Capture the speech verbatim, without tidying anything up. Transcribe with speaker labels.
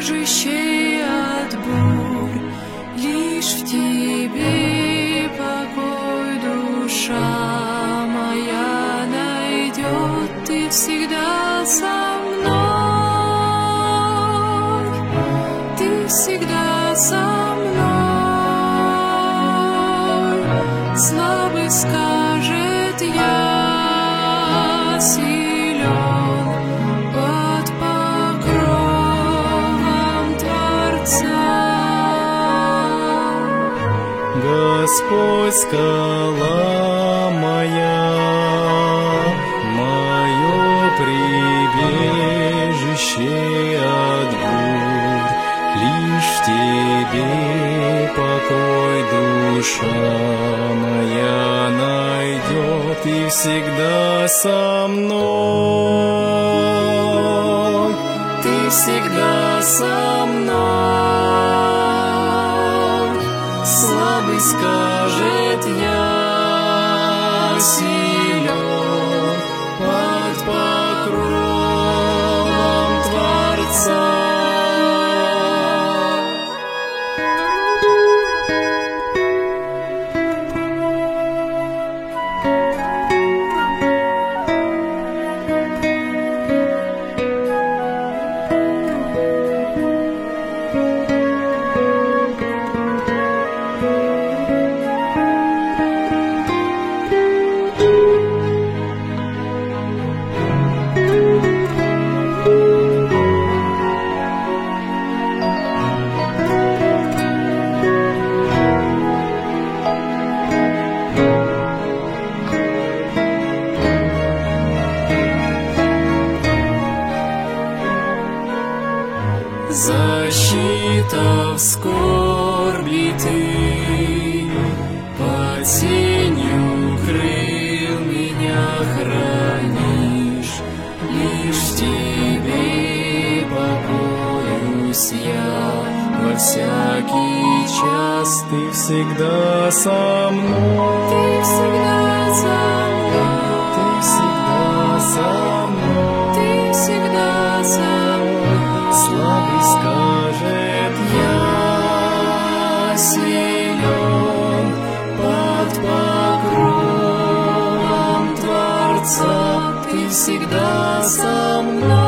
Speaker 1: прибежище от бурь, лишь в тебе покой душа моя найдет, ты всегда со мной, ты всегда со мной. Слабый скажет: я силен под покровом Творца.
Speaker 2: Господь скала моя, мое прибежище от бурь, лишь в тебе покой душа моя найдет, и всегда со мной, ты всегда со мной. Слабый скажет: я силен под покровом Творца. Защита в скорби, ты под сенью крыл меня хранишь, лишь в тебе покоюсь я во всякий час, ты всегда со мной, ты всегда со мной, ты всегда со мной, ты всегда со мной. Слабый скажет: я силен под покровом Творца, ты всегда со мной.